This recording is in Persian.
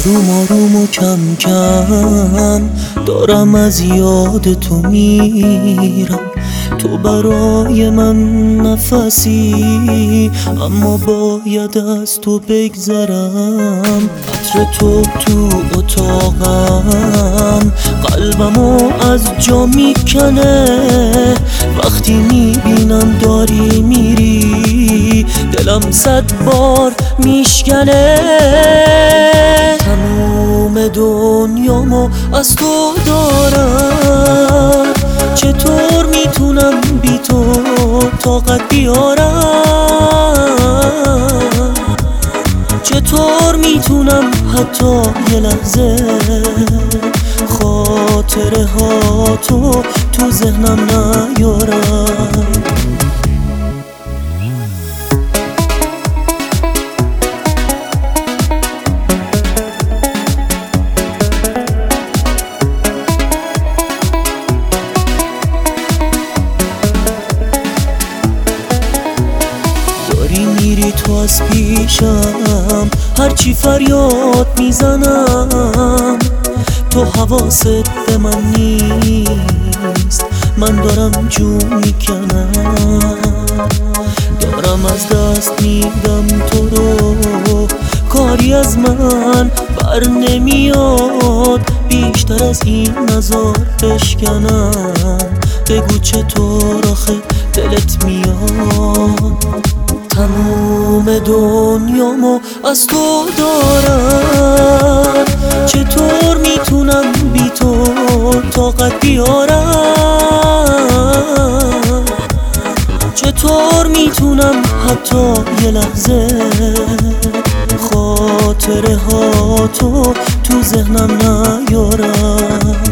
آروم آروم و کم کم دارم از یاد تو میرم. تو برای من نفسی، اما باید از تو بگذرم. عطر تو اتاقم قلبمو از جا میکنه. وقتی میبینم داری میری دلم 100 بار میشکنه. تموم دنیامو از تو دارم، چطور میتونم بی تو طاقت بیارم؟ چطور میتونم حتی یه لحظه خاطره ها تو ذهنم نیارم؟ میری تو از پیشم، هرچی فریاد میزنم تو حواست به من نیست. من دارم جون میکنم، دارم از دست میدم تو رو. کاری از من بر نمیاد بیشتر از این نزار بشکنم. بگو چطور آخه دلت میاد؟ تموم دنیامو از تو دارم، چطور میتونم بی تو طاقت بیارم؟ چطور میتونم حتی یه لحظه خاطره ها تو ذهنم نیارم؟